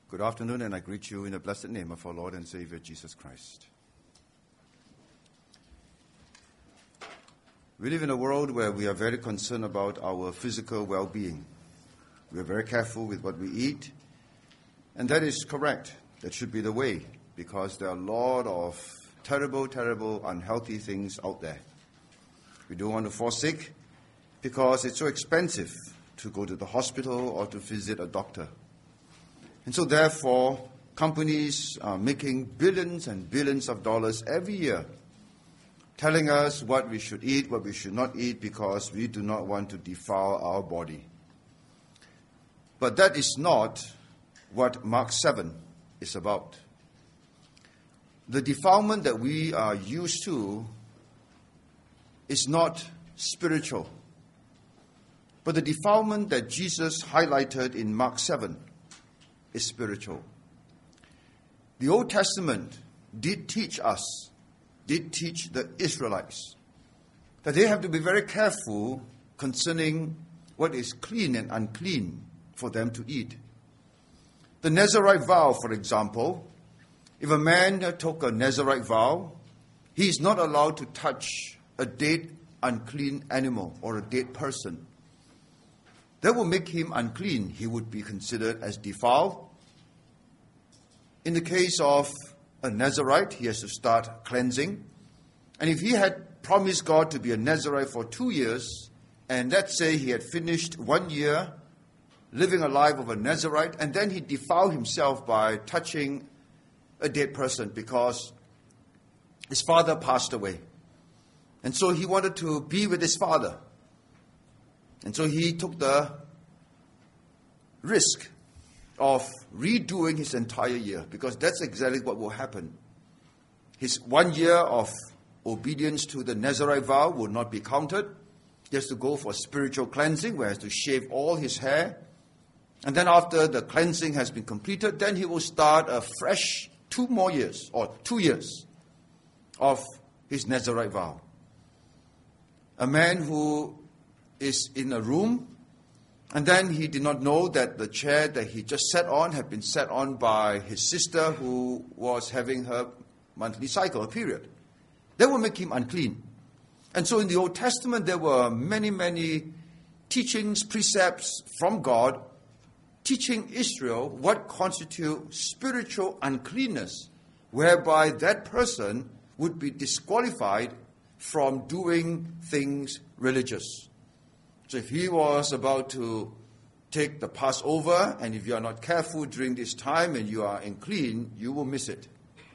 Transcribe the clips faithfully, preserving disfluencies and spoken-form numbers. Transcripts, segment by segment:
Good afternoon, and I greet you in the blessed name of our Lord and Savior, Jesus Christ. We live in a world where we are very concerned about our physical well-being. We are very careful with what we eat, and that is correct. That should be the way, because there are a lot of terrible, terrible, unhealthy things out there. We don't want to fall sick because it's so expensive to go to the hospital or to visit a doctor. And so therefore, companies are making billions and billions of dollars every year, telling us what we should eat, what we should not eat, because we do not want to defile our body. But that is not what Mark seven is about. The defilement that we are used to is not spiritual. But the defilement that Jesus highlighted in Mark seven is spiritual. The Old Testament did teach us, did teach the Israelites, that they have to be very careful concerning what is clean and unclean for them to eat. The Nazirite vow, for example, if a man took a Nazirite vow, he is not allowed to touch a dead, unclean animal or a dead person. That will make him unclean. He would be considered as defiled. In the case of a Nazirite, he has to start cleansing. And if he had promised God to be a Nazirite for two years, and let's say he had finished one year living a life of a Nazirite, and then he defiled himself by touching a dead person because his father passed away. And so he wanted to be with his father. And so he took the risk of redoing his entire year, because that's exactly what will happen. His one year of obedience to the Nazirite vow will not be counted. He has to go for spiritual cleansing, where he has to shave all his hair. And then after the cleansing has been completed, then he will start a fresh two more years, or two years of his Nazirite vow. A man who is in a room, and then he did not know that the chair that he just sat on had been sat on by his sister, who was having her monthly cycle, a period. That will make him unclean. And so in the Old Testament, there were many, many teachings, precepts from God, teaching Israel what constitutes spiritual uncleanness, whereby that person would be disqualified from doing things religious. So if he was about to take the Passover, and if you are not careful during this time and you are unclean, you will miss it.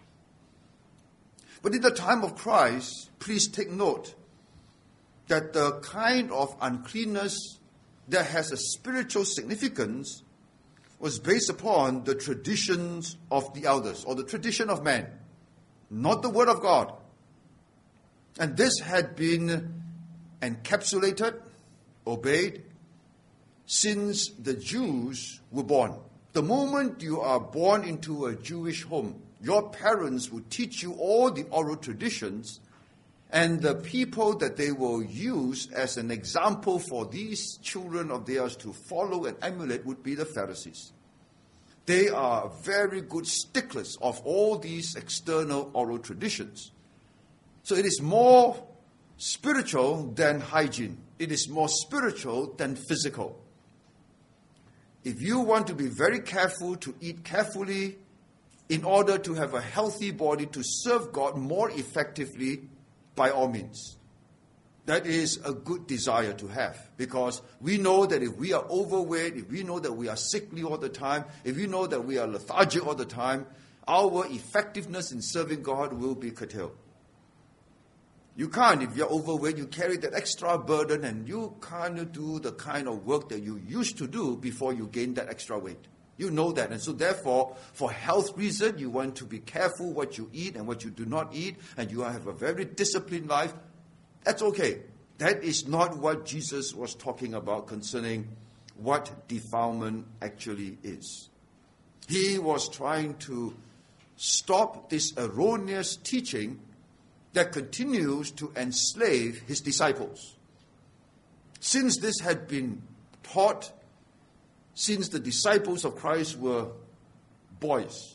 But in the time of Christ, please take note that the kind of uncleanness that has a spiritual significance was based upon the traditions of the elders, or the tradition of man, not the Word of God. And this had been encapsulated, obeyed, since the Jews were born. The moment you are born into a Jewish home, your parents will teach you all the oral traditions, and the people that they will use as an example for these children of theirs to follow and emulate would be the Pharisees. They are very good sticklers of all these external oral traditions. So it is more spiritual than hygiene. It is more spiritual than physical. If you want to be very careful to eat carefully in order to have a healthy body to serve God more effectively, by all means. That is a good desire to have, because we know that if we are overweight, if we know that we are sickly all the time, if we know that we are lethargic all the time, our effectiveness in serving God will be curtailed. You can't, if you're overweight, you carry that extra burden, and you can't do the kind of work that you used to do before you gain that extra weight. You know that. And so therefore, for health reason, you want to be careful what you eat and what you do not eat, and you have a very disciplined life. That's okay. That is not what Jesus was talking about concerning what defilement actually is. He was trying to stop this erroneous teaching that continues to enslave his disciples. Since this had been taught, since the disciples of Christ were boys.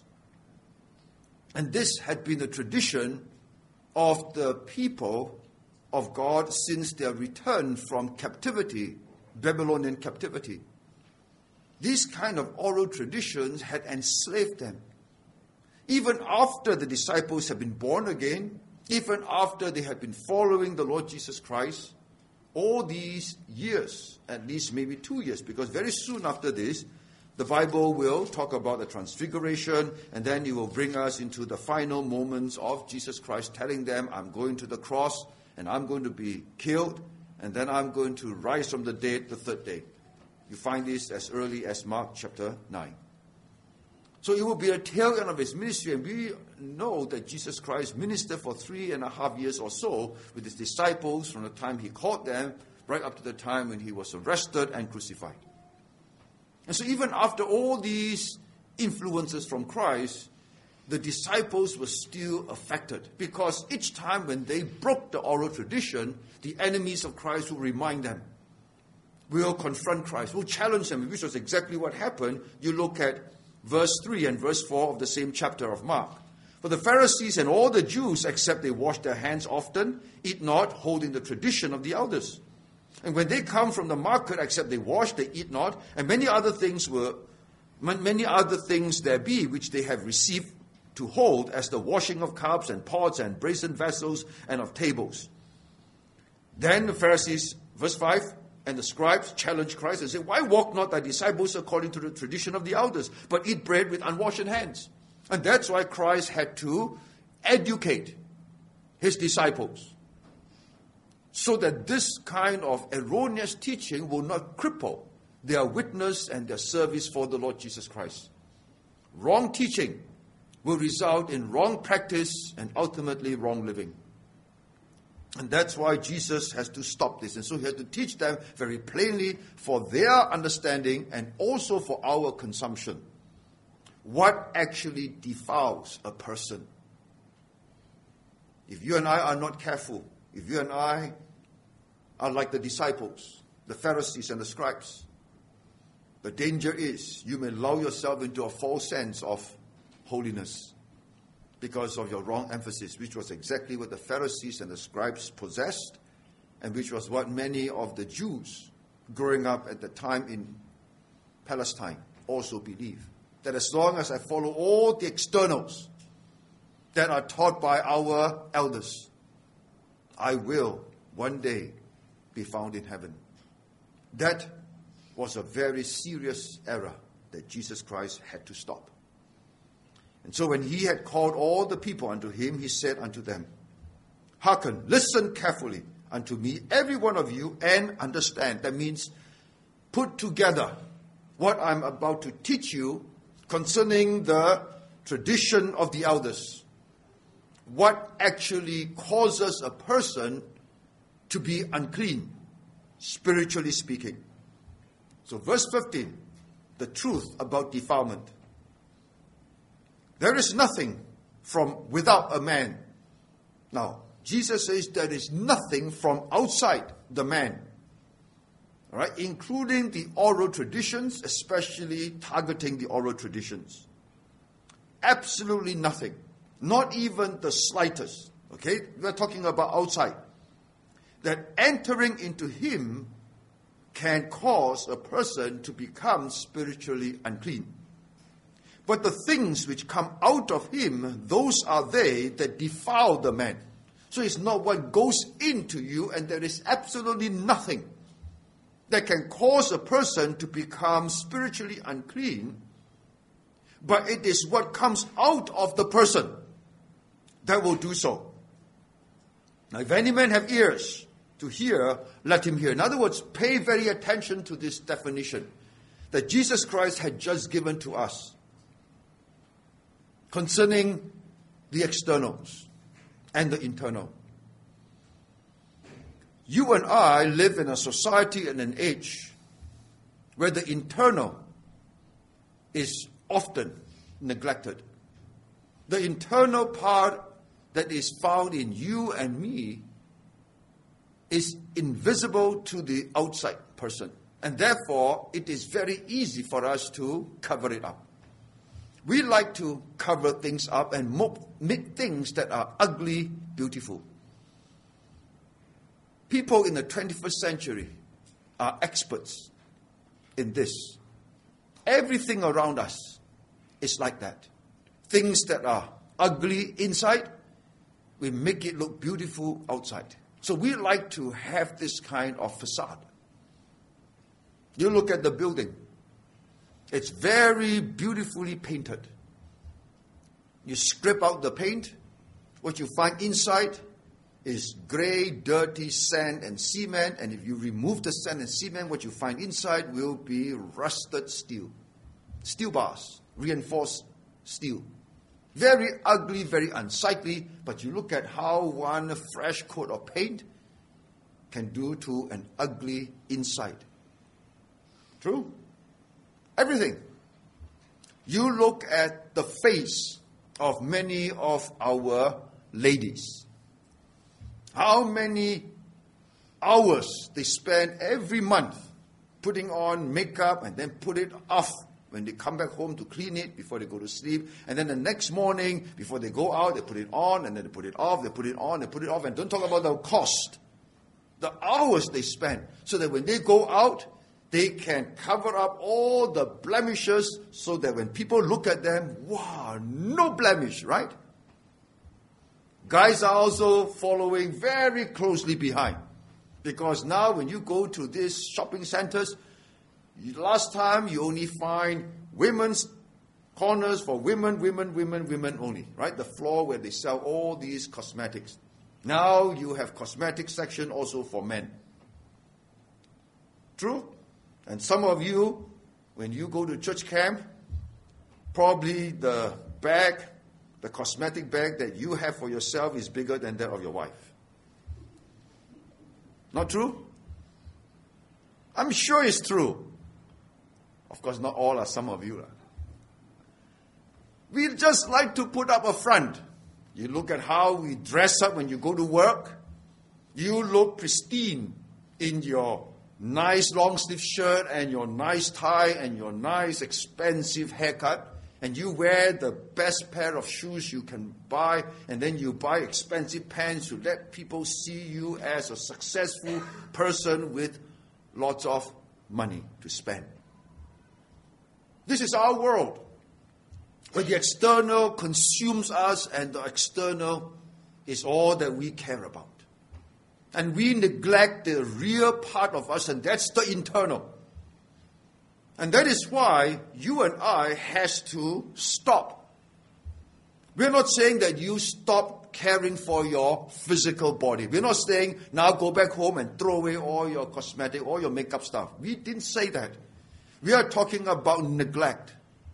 And this had been the tradition of the people of God since their return from captivity, Babylonian captivity. These kind of oral traditions had enslaved them. Even after the disciples had been born again, even after they had been following the Lord Jesus Christ, all these years, at least maybe two years, because very soon after this, the Bible will talk about the transfiguration, and then it will bring us into the final moments of Jesus Christ telling them, I'm going to the cross, and I'm going to be killed, and then I'm going to rise from the dead the third day. You find this as early as Mark chapter nine. So it will be a tail end of his ministry, and we know that Jesus Christ ministered for three and a half years or so with his disciples from the time he called them right up to the time when he was arrested and crucified. And so even after all these influences from Christ, the disciples were still affected, because each time when they broke the oral tradition, the enemies of Christ will remind them, will confront Christ, will challenge them, which was exactly what happened. You look at verse three and verse four of the same chapter of Mark. For the Pharisees and all the Jews, except they wash their hands often, eat not, holding the tradition of the elders. And when they come from the market, except they wash, they eat not, and many other things were, many other things there be which they have received to hold, as the washing of cups and pots and brazen vessels and of tables. Then the Pharisees, verse five, and the scribes challenged Christ and said, why walk not thy disciples according to the tradition of the elders, but eat bread with unwashed hands? And that's why Christ had to educate his disciples, so that this kind of erroneous teaching will not cripple their witness and their service for the Lord Jesus Christ. Wrong teaching will result in wrong practice and ultimately wrong living. And that's why Jesus has to stop this. And so he has to teach them very plainly for their understanding and also for our consumption. What actually defiles a person? If you and I are not careful, if you and I are like the disciples, the Pharisees and the scribes, the danger is you may lull yourself into a false sense of holiness because of your wrong emphasis, which was exactly what the Pharisees and the scribes possessed, and which was what many of the Jews growing up at the time in Palestine also believed. That as long as I follow all the externals that are taught by our elders, I will one day be found in heaven. That was a very serious error that Jesus Christ had to stop. And so when he had called all the people unto him, he said unto them, hearken, listen carefully unto me, every one of you, and understand. That means put together what I'm about to teach you concerning the tradition of the elders. What actually causes a person to be unclean, spiritually speaking. So verse fifteen, the truth about defilement. There is nothing from without a man. Now, Jesus says there is nothing from outside the man. All right, including the oral traditions, especially targeting the oral traditions. Absolutely nothing. Not even the slightest. Okay, we're talking about outside. That entering into him can cause a person to become spiritually unclean. But the things which come out of him, those are they that defile the man. So it's not what goes into you, and there is absolutely nothing that can cause a person to become spiritually unclean, but it is what comes out of the person that will do so. Now, if any man have ears to hear, let him hear. In other words, pay very attention to this definition that Jesus Christ had just given to us concerning the externals and the internal. You and I live in a society and an age where the internal is often neglected. The internal part that is found in you and me is invisible to the outside person. And therefore, it is very easy for us to cover it up. We like to cover things up and mo- make things that are ugly beautiful. People in the twenty-first century are experts in this. Everything around us is like that. Things that are ugly inside, we make it look beautiful outside. So we like to have this kind of facade. You look at the building. It's very beautifully painted. You scrape out the paint. What you find inside is gray, dirty sand and cement. And if you remove the sand and cement, what you find inside will be rusted steel. Steel bars, reinforced steel. Very ugly, very unsightly. But you look at how one fresh coat of paint can do to an ugly inside. True? Everything. You look at the face of many of our ladies. How many hours they spend every month putting on makeup and then put it off when they come back home to clean it before they go to sleep. And then the next morning, before they go out, they put it on and then they put it off, they put it on, they put it off. And don't talk about the cost. The hours they spend so that when they go out, they can cover up all the blemishes so that when people look at them, wow, no blemish, right? Guys are also following very closely behind. Because now when you go to these shopping centers, last time you only find women's corners for women, women, women, women only, right? The floor where they sell all these cosmetics. Now you have cosmetic section also for men. True? And some of you, when you go to church camp, probably the bag, the cosmetic bag that you have for yourself is bigger than that of your wife. Not true? I'm sure it's true. Of course, not all are some of you. We just like to put up a front. You look at how we dress up when you go to work. You look pristine in your nice long sleeve shirt and your nice tie and your nice expensive haircut. And you wear the best pair of shoes you can buy. And then you buy expensive pants to let people see you as a successful person with lots of money to spend. This is our world, where the external consumes us and the external is all that we care about. And we neglect the real part of us, and that's the internal. And that is why you and I has to stop. We're not saying that you stop caring for your physical body. We're not saying now go back home and throw away all your cosmetic, all your makeup stuff. We didn't say that. We are talking about neglect.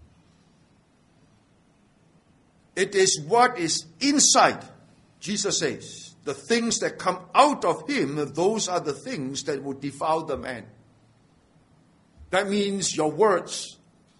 It is what is inside, Jesus says. The things that come out of him, those are the things that will defile the man. That means your words,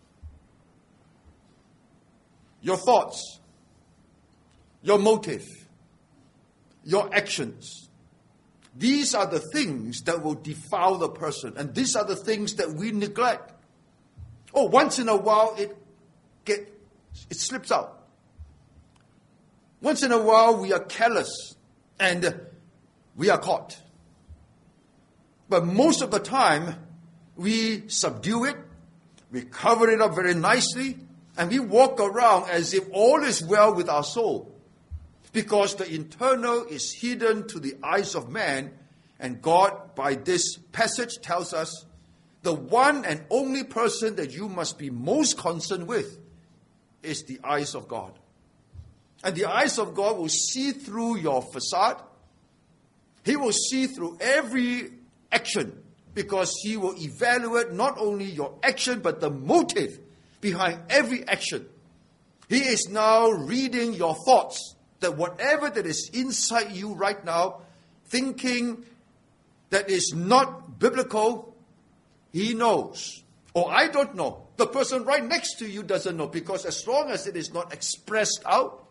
your thoughts, your motive, your actions. These are the things that will defile the person. And these are the things that we neglect. Oh, once in a while it get it slips out. Once in a while we are careless and we are caught. But most of the time we subdue it, we cover it up very nicely, and we walk around as if all is well with our soul. Because the internal is hidden to the eyes of man, and God, by this passage, tells us the one and only person that you must be most concerned with is the eyes of God. And the eyes of God will see through your facade. He will see through every action, because he will evaluate not only your action, but the motive behind every action. He is now reading your thoughts, that whatever that is inside you right now, thinking that is not biblical, he knows. Or I don't know. The person right next to you doesn't know, because as long as it is not expressed out,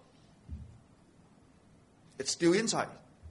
it's still inside.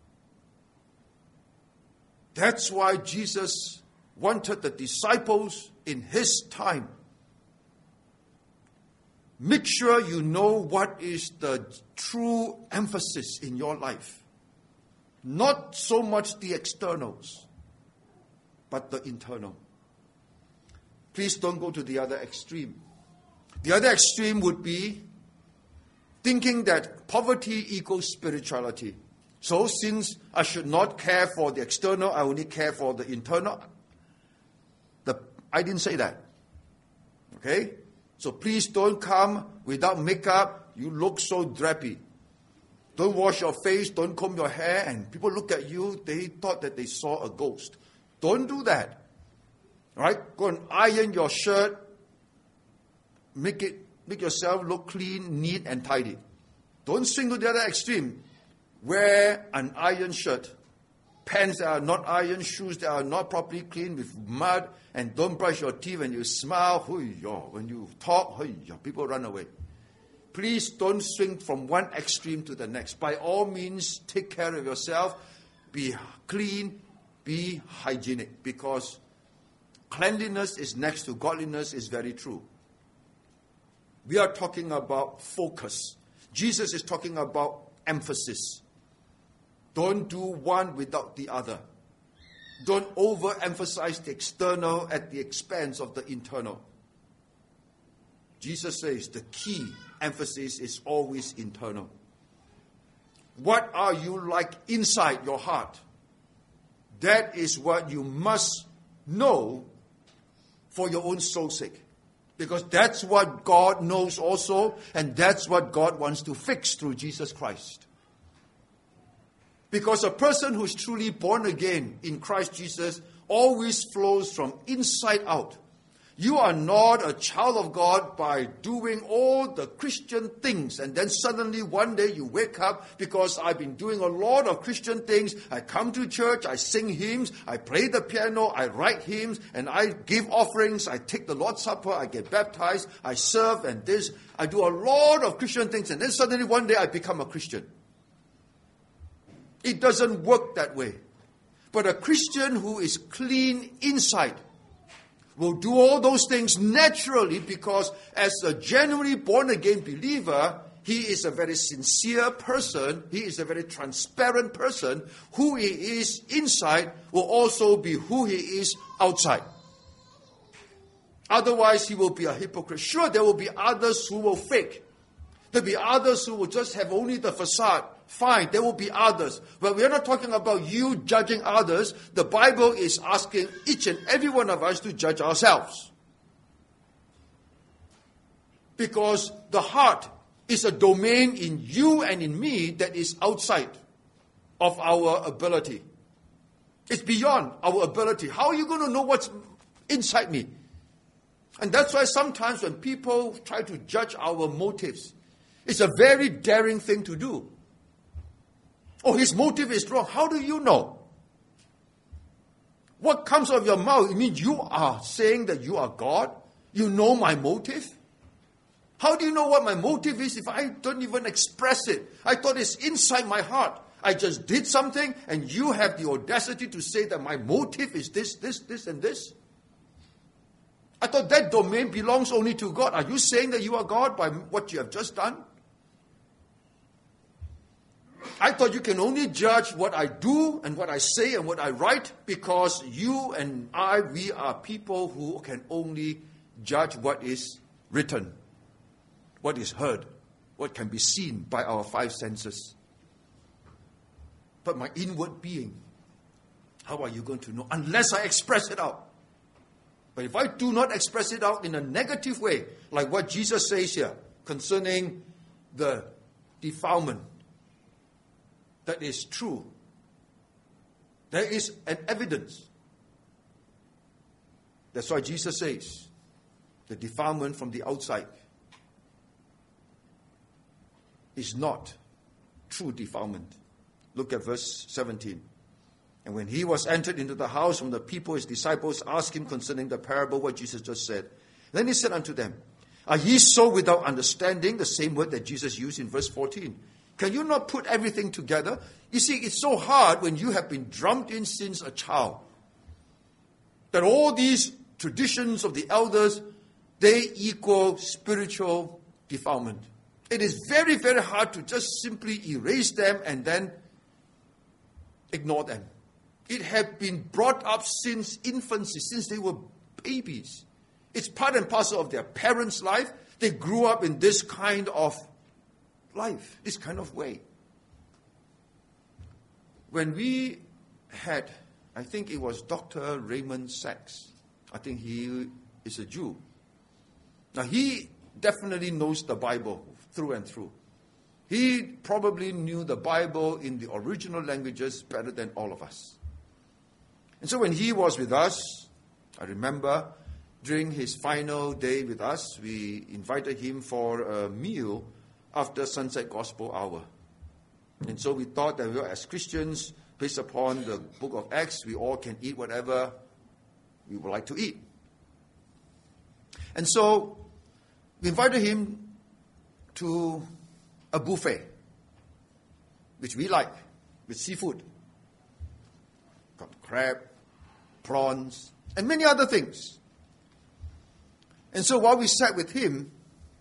That's why Jesus wanted the disciples in his time make sure you know what is the true emphasis in your life. Not so much the externals, but the internal. Please don't go to the other extreme. The other extreme would be thinking that poverty equals spirituality. So since I should not care for the external, I only care for the internal. The, I didn't say that. Okay? So please don't come without makeup. You look so drabby. Don't wash your face, don't comb your hair, and people look at you, they thought that they saw a ghost. Don't do that. All right? Go and iron your shirt. Make it, make yourself look clean, neat, and tidy. Don't swing to the other extreme. Wear an iron shirt, pants that are not ironed, shoes that are not properly cleaned with mud, and don't brush your teeth when you smile. When you talk, people run away. Please don't swing from one extreme to the next. By all means, take care of yourself. Be clean, be hygienic, because cleanliness is next to godliness is very true. We are talking about focus. Jesus is talking about emphasis. Don't do one without the other. Don't overemphasize the external at the expense of the internal. Jesus says the key emphasis is always internal. What are you like inside your heart? That is what you must know for your own soul's sake. Because that's what God knows also, and that's what God wants to fix through Jesus Christ. Because a person who's truly born again in Christ Jesus always flows from inside out. You are not a child of God by doing all the Christian things, and then suddenly one day you wake up because I've been doing a lot of Christian things. I come to church, I sing hymns, I play the piano, I write hymns, and I give offerings, I take the Lord's Supper, I get baptized, I serve, and this. I do a lot of Christian things, and then suddenly one day I become a Christian. It doesn't work that way. But a Christian who is clean inside will do all those things naturally, because as a genuinely born-again believer, he is a very sincere person, he is a very transparent person. Who he is inside will also be who he is outside. Otherwise, he will be a hypocrite. Sure, there will be others who will fake. There will be others who will just have only the facade. Fine, there will be others. But we are not talking about you judging others. The Bible is asking each and every one of us to judge ourselves. Because the heart is a domain in you and in me that is outside of our ability. It's beyond our ability. How are you going to know what's inside me? And that's why sometimes when people try to judge our motives, it's a very daring thing to do. Oh, his motive is wrong. How do you know? What comes out of your mouth? It means you are saying that you are God? You know my motive? How do you know what my motive is if I don't even express it? I thought it's inside my heart. I just did something and you have the audacity to say that my motive is this, this, this, and this? I thought that domain belongs only to God. Are you saying that you are God by what you have just done? I thought you can only judge what I do and what I say and what I write, because you and I, we are people who can only judge what is written, what is heard, what can be seen by our five senses. But my inward being, how are you going to know? Unless I express it out. But if I do not express it out in a negative way, like what Jesus says here concerning the defilement, that is true. There is an evidence. That's why Jesus says the defilement from the outside is not true defilement. Look at verse seventeen. And when he was entered into the house from the people, his disciples asked him concerning the parable, what Jesus just said. Then he said unto them, are ye so without understanding? The same word that Jesus used in verse fourteen. Can you not put everything together? You see, it's so hard when you have been drummed in since a child that all these traditions of the elders, they equal spiritual defilement. It is very, very hard to just simply erase them and then ignore them. It had been brought up since infancy, since they were babies. It's part and parcel of their parents' life. They grew up in this kind of life, this kind of way. When we had, I think it was Doctor Raymond Sachs. I think he is a Jew. Now, he definitely knows the Bible through and through. He probably knew the Bible in the original languages better than all of us. And so when he was with us, I remember during his final day with us, we invited him for a meal after Sunset Gospel Hour. And so we thought that we, as Christians, based upon the book of Acts, we all can eat whatever we would like to eat. And so we invited him to a buffet, which we like, with seafood. Got crab, prawns, and many other things. And so while we sat with him,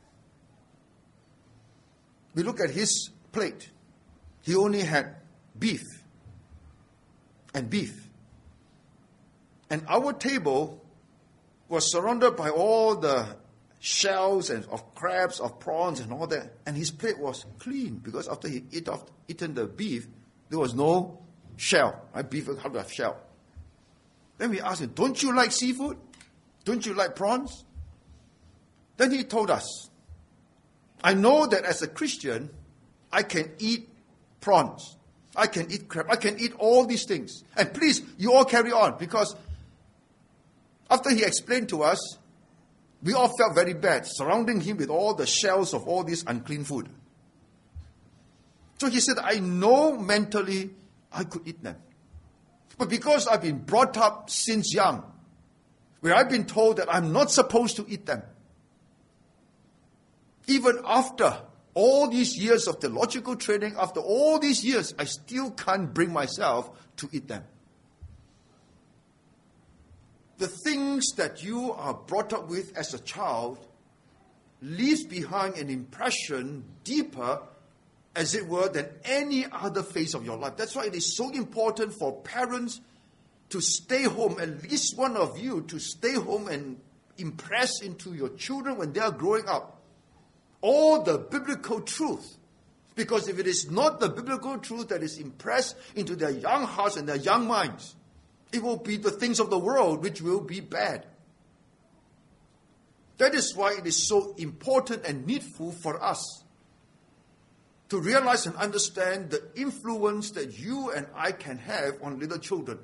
we looked at his plate. He only had beef and beef. And our table was surrounded by all the shells and of crabs, of prawns and all that. And his plate was clean because after he eat off, eaten the beef, there was no shell. Right? Beef has to have shell. Then we asked him, don't you like seafood? Don't you like prawns? Then he told us, I know that as a Christian, I can eat prawns. I can eat crab. I can eat all these things. And please, you all carry on, because after he explained to us, we all felt very bad, surrounding him with all the shells of all this unclean food. So he said, I know mentally I could eat them. But because I've been brought up since young, where I've been told that I'm not supposed to eat them, even after all these years of theological training, after all these years, I still can't bring myself to eat them. The things that you are brought up with as a child leaves behind an impression deeper, as it were, than any other phase of your life. That's why it is so important for parents to stay home, at least one of you to stay home and impress into your children when they are growing up all the biblical truth. Because if it is not the biblical truth that is impressed into their young hearts and their young minds, it will be the things of the world which will be bad. That is why it is so important and needful for us to realize and understand the influence that you and I can have on little children.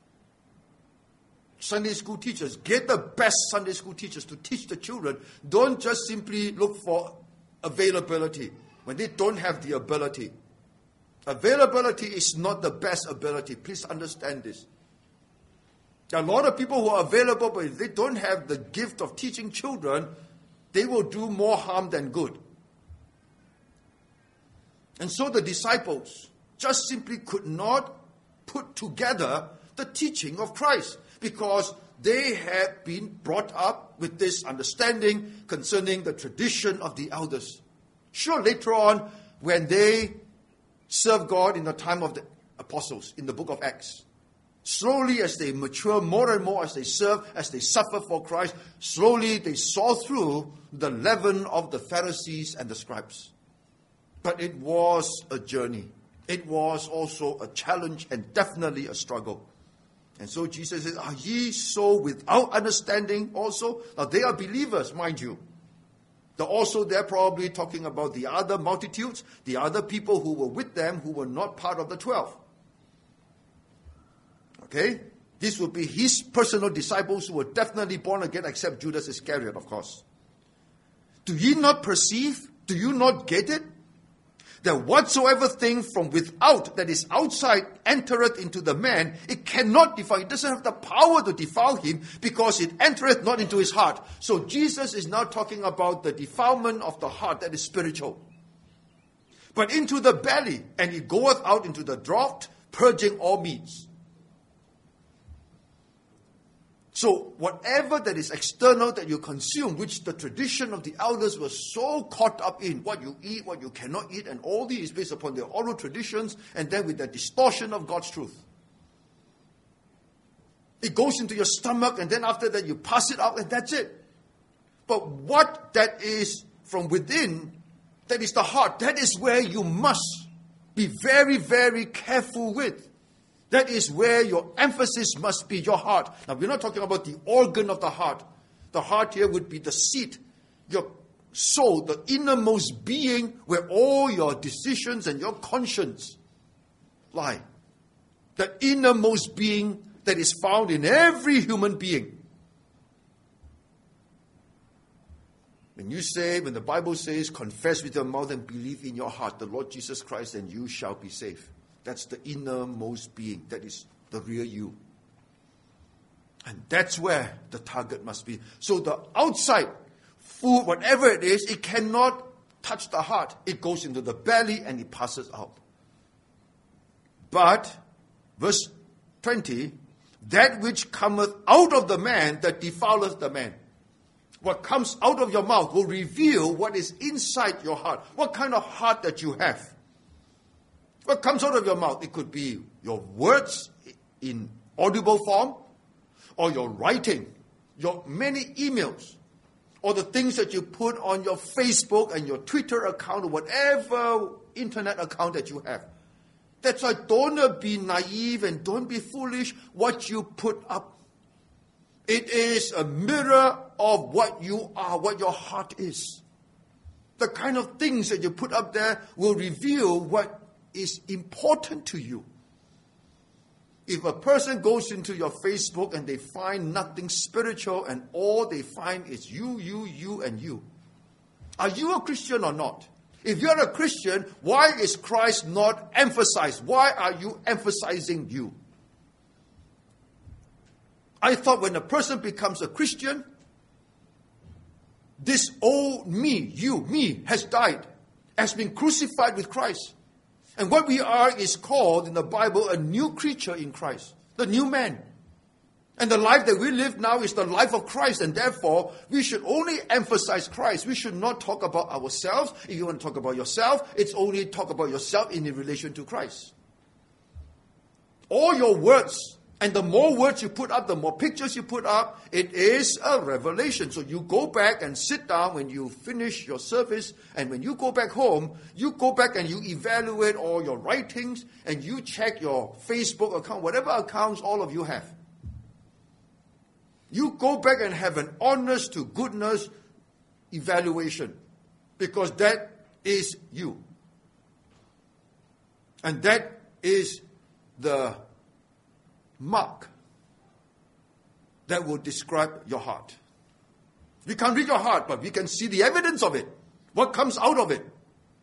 Sunday school teachers, get the best Sunday school teachers to teach the children. Don't just simply look for availability when they don't have the ability. Availability is not the best ability. Please understand this. There are a lot of people who are available, but if they don't have the gift of teaching children, they will do more harm than good. And so the disciples just simply could not put together the teaching of Christ, because they had been brought up with this understanding concerning the tradition of the elders. Sure, later on, when they served God in the time of the apostles, in the book of Acts, slowly as they mature more and more, as they serve, as they suffer for Christ, slowly they saw through the leaven of the Pharisees and the scribes. But it was a journey. It was also a challenge and definitely a struggle. And so Jesus says, are ye so without understanding also? Now they are believers, mind you. They're also they're probably talking about the other multitudes, the other people who were with them who were not part of the twelve. Okay? This would be his personal disciples who were definitely born again, except Judas Iscariot, of course. Do ye not perceive? Do you not get it? That whatsoever thing from without, that is outside, entereth into the man, it cannot defile. It doesn't have the power to defile him, because it entereth not into his heart. So Jesus is now talking about the defilement of the heart that is spiritual. But into the belly, and it goeth out into the draught, purging all meats. So whatever that is external that you consume, which the tradition of the elders was so caught up in, what you eat, what you cannot eat, and all these is based upon their oral traditions, and then with the distortion of God's truth. It goes into your stomach, and then after that you pass it out, and that's it. But what that is from within, that is the heart. That is where you must be very, very careful with. That is where your emphasis must be, your heart. Now, we're not talking about the organ of the heart. The heart here would be the seat, your soul, the innermost being where all your decisions and your conscience lie. The innermost being that is found in every human being. When you say, when the Bible says, confess with your mouth and believe in your heart the Lord Jesus Christ, and you shall be saved. That's the innermost being. That is the real you. And that's where the target must be. So the outside food, whatever it is, it cannot touch the heart. It goes into the belly and it passes out. But, verse twenty, that which cometh out of the man, that defileth the man. What comes out of your mouth will reveal what is inside your heart. What kind of heart that you have. What comes out of your mouth? It could be your words in audible form, or your writing, your many emails, or the things that you put on your Facebook and your Twitter account, or whatever internet account that you have. That's why don't be naive and don't be foolish what you put up. It is a mirror of what you are, what your heart is. The kind of things that you put up there will reveal what is important to you. If a person goes into your Facebook and they find nothing spiritual and all they find is you, you, you, and you, are you a Christian or not? If you're a Christian, why is Christ not emphasized? Why are you emphasizing you? I thought when a person becomes a Christian, this old me, you, me, has died, has been crucified with Christ. And what we are is called in the Bible a new creature in Christ, the new man. And the life that we live now is the life of Christ, and therefore we should only emphasize Christ. We should not talk about ourselves. If you want to talk about yourself, it's only talk about yourself in relation to Christ. All your words, and the more words you put up, the more pictures you put up, it is a revelation. So you go back and sit down when you finish your service, and when you go back home, you go back and you evaluate all your writings, and you check your Facebook account, whatever accounts all of you have. You go back and have an honest to goodness evaluation, because that is you. And that is the mark that will describe your heart. We can't read your heart, but we can see the evidence of it. What comes out of it.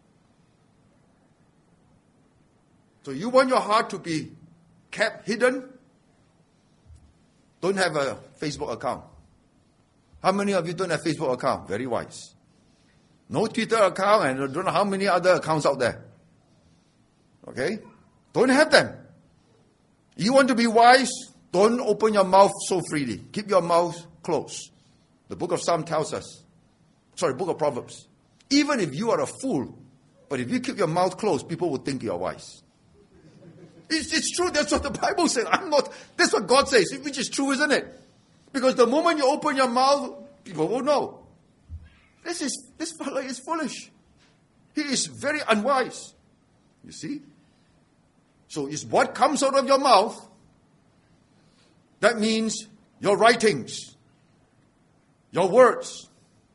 So you want your heart to be kept hidden? Don't have a Facebook account. How many of you don't have Facebook account? Very wise. No Twitter account, and I don't know how many other accounts out there. Okay? Don't have them. You want to be wise? Don't open your mouth so freely. Keep your mouth closed. The book of Psalms tells us. Sorry, book of Proverbs. Even if you are a fool, but if you keep your mouth closed, people will think you are wise. It's, it's true. That's what the Bible says. I'm not. That's what God says, which is true, isn't it? Because the moment you open your mouth, people will know. This is this fellow is foolish. He is very unwise. You see? So it's what comes out of your mouth. That means your writings, your words,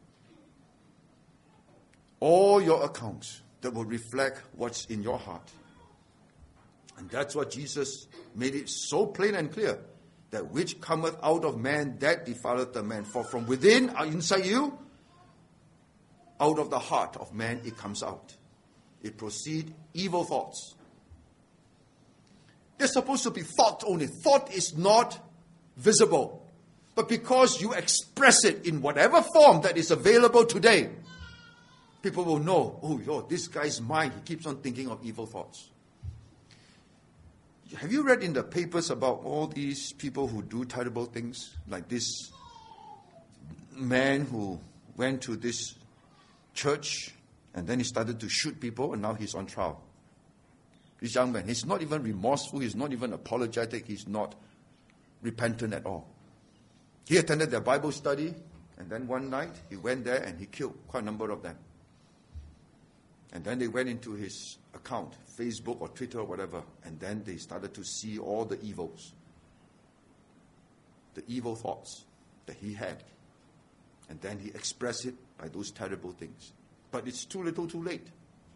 all your accounts that will reflect what's in your heart. And that's what Jesus made it so plain and clear. That which cometh out of man, that defileth the man. For from within, inside you, out of the heart of man, it comes out. It proceeds evil thoughts. They're supposed to be thought only. Thought is not visible. But because you express it in whatever form that is available today, people will know, oh, yo, this guy's mind, he keeps on thinking of evil thoughts. Have you read in the papers about all these people who do terrible things? Like this man who went to this church and then he started to shoot people and now he's on trial. This young man, he's not even remorseful, he's not even apologetic, he's not repentant at all. He attended their Bible study and then one night he went there and he killed quite a number of them. And then they went into his account, Facebook or Twitter or whatever, and then they started to see all the evils, the evil thoughts that he had. And then he expressed it by those terrible things. But it's too little too late.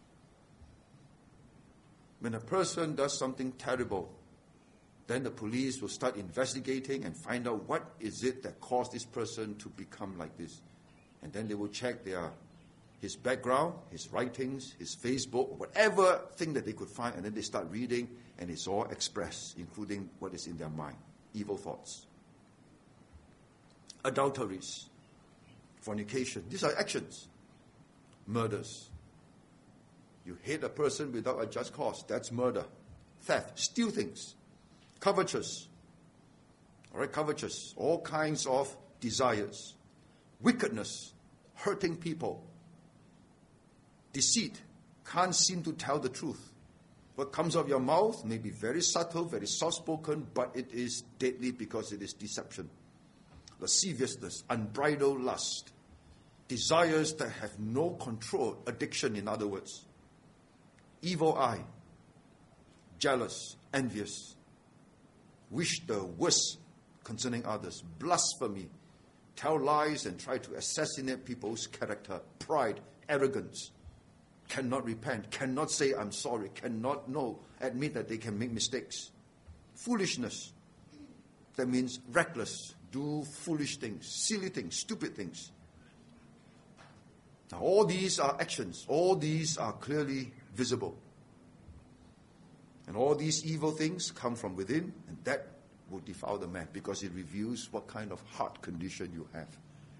When a person does something terrible, then the police will start investigating and find out what is it that caused this person to become like this. And then they will check their his background, his writings, his Facebook, whatever thing that they could find, and then they start reading, and it's all expressed, including what is in their mind, evil thoughts. Adulteries, fornication, these are actions. Murders. You hate a person without a just cause, that's murder. Theft, steal things. Covetous, all right, covetous, all kinds of desires. Wickedness, hurting people. Deceit, can't seem to tell the truth. What comes out of your mouth may be very subtle, very soft-spoken, but it is deadly because it is deception. Lasciviousness, unbridled lust, desires that have no control, addiction in other words. Evil eye, jealous, envious, wish the worst concerning others, blasphemy, tell lies and try to assassinate people's character, pride, arrogance. Cannot repent, cannot say I'm sorry, cannot know, admit that they can make mistakes. Foolishness, that means reckless, do foolish things, silly things, stupid things. Now all these are actions, all these are clearly visible. And all these evil things come from within, and that will defile the man because it reveals what kind of heart condition you have.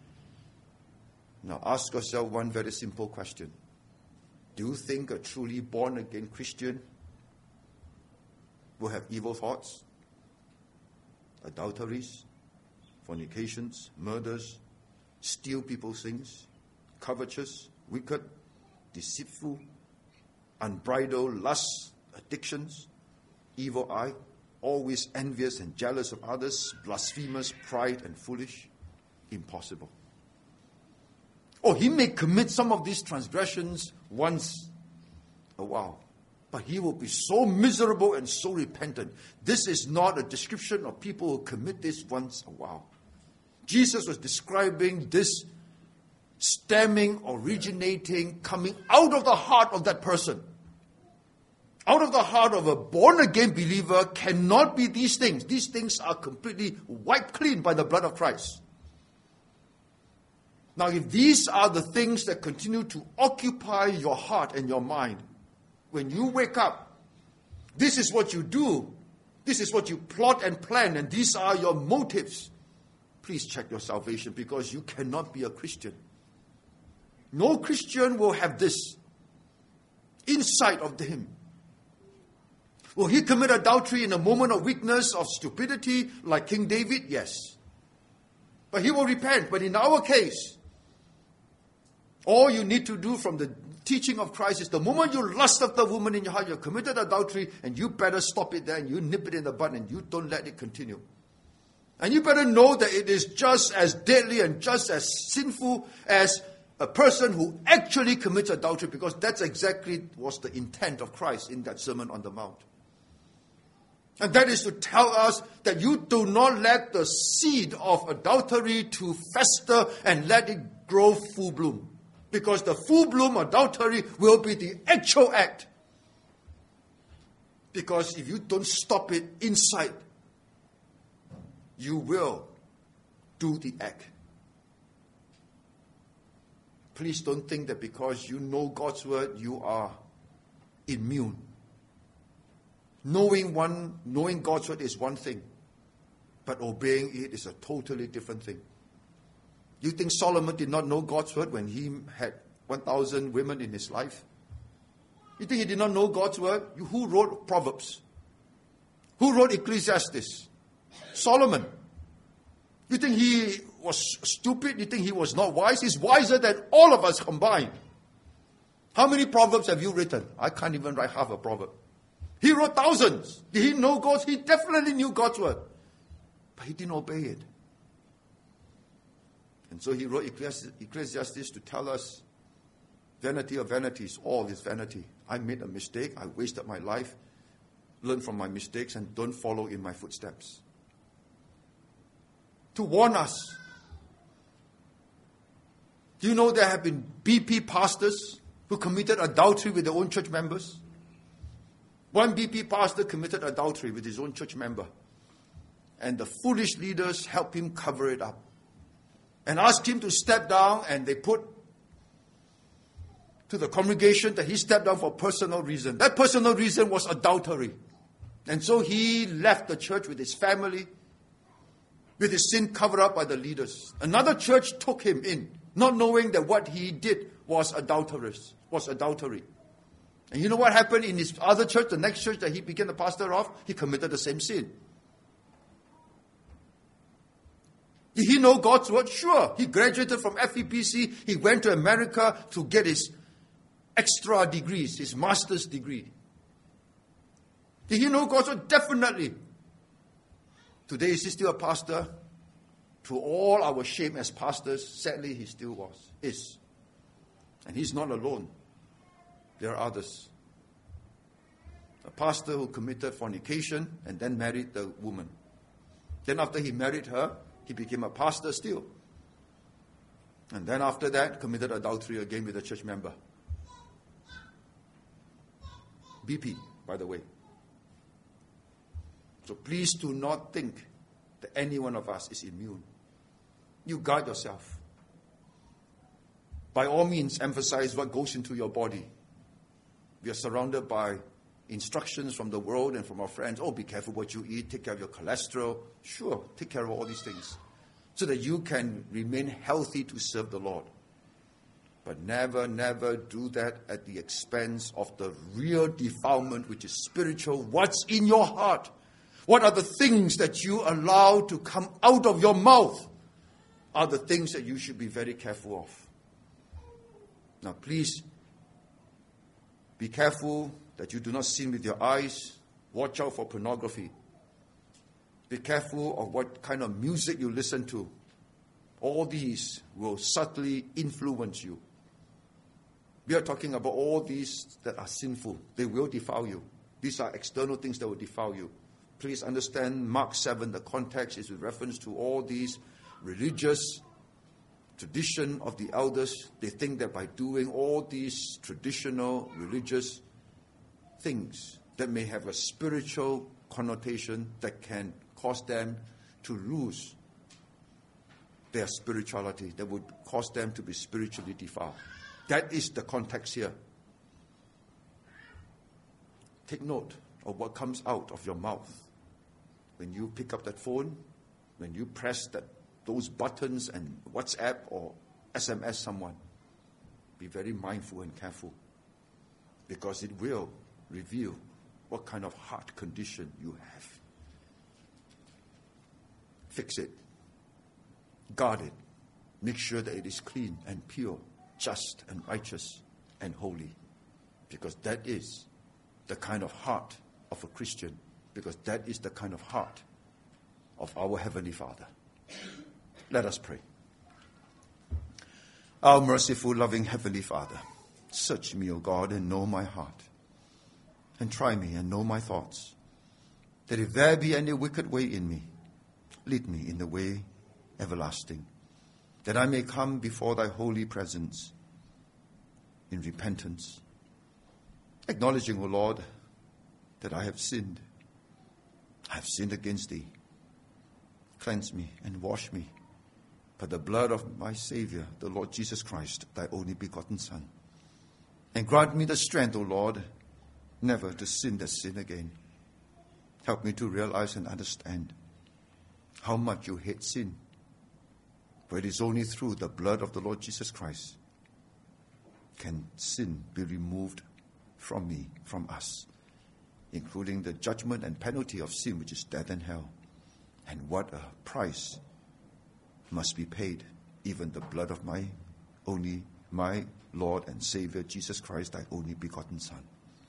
Now ask yourself one very simple question. Do you think a truly born-again Christian will have evil thoughts, adulteries, fornications, murders, steal people's things, covetous, wicked, deceitful, unbridled lust, addictions, evil eye, always envious and jealous of others, blasphemous, pride, and foolish? Impossible. Oh, he may commit some of these transgressions once a while, but he will be so miserable and so repentant. This is not a description of people who commit this once a while. Jesus was describing this stemming, originating, coming out of the heart of that person. Out of the heart of a born-again believer cannot be these things. These things are completely wiped clean by the blood of Christ. Now, if these are the things that continue to occupy your heart and your mind, when you wake up, this is what you do. This is what you plot and plan, and these are your motives. Please check your salvation because you cannot be a Christian. No Christian will have this inside of him. Will he commit adultery in a moment of weakness, of stupidity, like King David? Yes. But he will repent. But in our case, all you need to do from the teaching of Christ is the moment you lust after a woman in your heart, you have committed adultery, and you better stop it there, and you nip it in the bud, and you don't let it continue. And you better know that it is just as deadly and just as sinful as a person who actually commits adultery, because that's exactly was the intent of Christ in that Sermon on the Mount. And that is to tell us that you do not let the seed of adultery to fester and let it grow full bloom. Because the full bloom adultery will be the actual act. Because if you don't stop it inside, you will do the act. Please don't think that because you know God's word, you are immune. Knowing one, knowing God's word is one thing, but obeying it is a totally different thing. You think Solomon did not know God's word when he had one thousand women in his life? You think he did not know God's word? Who wrote Proverbs? Who wrote Ecclesiastes? Solomon. You think he was stupid? You think he was not wise? He's wiser than all of us combined. How many proverbs have you written? I can't even write half a proverb. He wrote thousands. Did he know God's? He definitely knew God's word. But he didn't obey it. And so he wrote Ecclesiastes to tell us, vanity of vanities, all is vanity. I made a mistake. I wasted my life. Learn from my mistakes and don't follow in my footsteps. To warn us. Do you know there have been B P pastors who committed adultery with their own church members? One B P pastor committed adultery with his own church member. And the foolish leaders helped him cover it up. And asked him to step down, and they put to the congregation that he stepped down for personal reason. That personal reason was adultery. And so he left the church with his family, with his sin covered up by the leaders. Another church took him in, not knowing that what he did was adulterous, was adultery. And you know what happened in his other church, the next church that he became the pastor of? He committed the same sin. Did he know God's word? Sure. He graduated from F E P C. He went to America to get his extra degrees, his master's degree. Did he know God's word? Definitely. Today, is he still a pastor? To all our shame as pastors, sadly, he still was, is. And he's not alone. There are others. A pastor who committed fornication and then married the woman. Then after he married her, he became a pastor still. And then after that, committed adultery again with a church member. B P, by the way. So please do not think that any one of us is immune. You guard yourself. By all means, emphasize what goes into your body. We are surrounded by instructions from the world and from our friends. Oh, be careful what you eat. Take care of your cholesterol. Sure, take care of all these things so that you can remain healthy to serve the Lord. But never, never do that at the expense of the real defilement, which is spiritual. What's in your heart? What are the things that you allow to come out of your mouth? Are the things that you should be very careful of. Now, please be careful that you do not sin with your eyes. Watch out for pornography. Be careful of what kind of music you listen to. All these will subtly influence you. We are talking about all these that are sinful. They will defile you. These are external things that will defile you. Please understand Mark seven, the context is with reference to all these religious tradition of the elders. They think that by doing all these traditional religious things that may have a spiritual connotation that can cause them to lose their spirituality, that would cause them to be spiritually defiled. That is the context here. Take note of what comes out of your mouth. When you pick up that phone, when you press that those buttons and WhatsApp or S M S someone, be very mindful and careful, because it will reveal what kind of heart condition you have. Fix it. Guard it. Make sure that it is clean and pure, just and righteous and holy, because that is the kind of heart of a Christian, because that is the kind of heart of our Heavenly Father. Let us pray. Our merciful, loving Heavenly Father, search me, O God, and know my heart, and try me and know my thoughts, that if there be any wicked way in me, lead me in the way everlasting, that I may come before thy holy presence in repentance, acknowledging, O Lord, that I have sinned. I have sinned against thee. Cleanse me and wash me by the blood of my Savior, the Lord Jesus Christ, thy only begotten Son. And grant me the strength, O Lord, never to sin that sin again. Help me to realize and understand how much you hate sin, for it is only through the blood of the Lord Jesus Christ can sin be removed from me, from us. including the judgment and penalty of sin, which is death and hell. And what a price must be paid, even the blood of my only, my Lord and Savior, Jesus Christ, thy only begotten Son.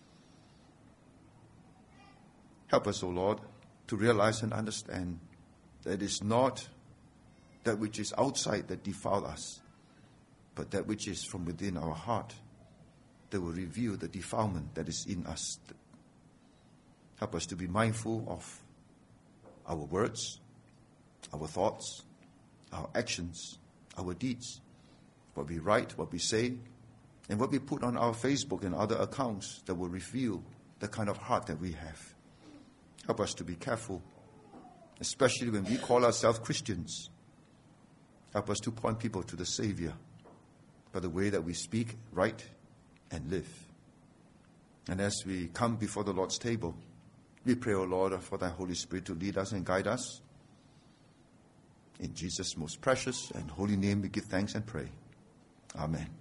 Help us, O Lord, to realize and understand that it is not that which is outside that defile us, but that which is from within our heart that will reveal the defilement that is in us. Help us to be mindful of our words, our thoughts, our actions, our deeds, what we write, what we say, and what we put on our Facebook and other accounts that will reveal the kind of heart that we have. Help us to be careful, especially when we call ourselves Christians. Help us to point people to the Savior by the way that we speak, write, and live. And as we come before the Lord's table, we pray, O Lord, for thy Holy Spirit to lead us and guide us. In Jesus' most precious and holy name we give thanks and pray. Amen.